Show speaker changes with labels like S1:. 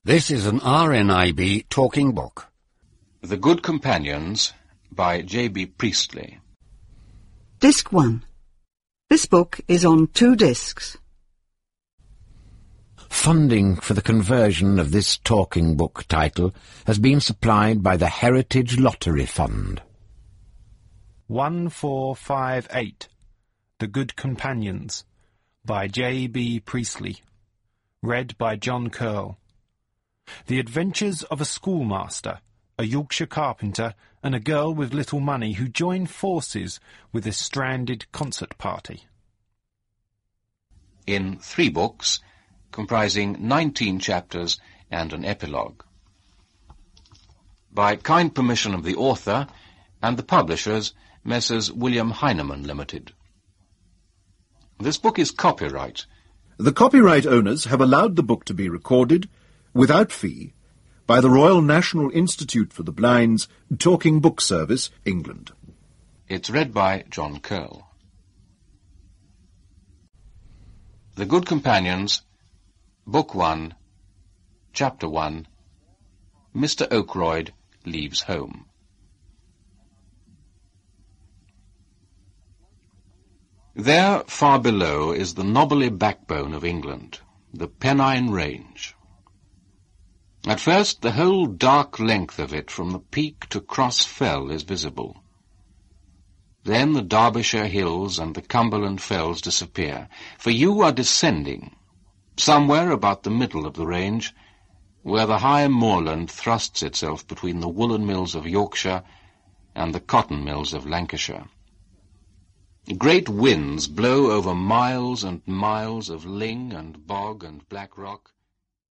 S1: This is an RNIB talking book.
S2: The Good Companions by J.B. Priestley.
S3: Disc 1. This book is on 2 discs.
S4: Funding for the conversion of this talking book title has been supplied by the Heritage Lottery Fund.
S5: 1458. The Good Companions by J.B. Priestley. Read by John Curl. The adventures of a schoolmaster, a Yorkshire carpenter, and a girl with little money who join forces with a stranded concert party.
S2: In 3 books, comprising 19 chapters and an epilogue. By kind permission of the author and the publishers, Messrs. William Heinemann Limited. This book is copyright.
S6: The copyright owners have allowed the book to be recorded, without fee, by the Royal National Institute for the Blind's Talking Book Service, England.
S2: It's read by John Curl. The Good Companions, Book 1, Chapter 1, Mr. Oakroyd Leaves Home. There, far below, is the knobbly backbone of England, the Pennine Range. At first, the whole dark length of it from the peak to Cross Fell is visible. Then the Derbyshire hills and the Cumberland fells disappear, for you are descending, somewhere about the middle of the range, where the high moorland thrusts itself between the woolen mills of Yorkshire and the cotton mills of Lancashire. Great winds blow over miles and miles of ling and bog and black rock,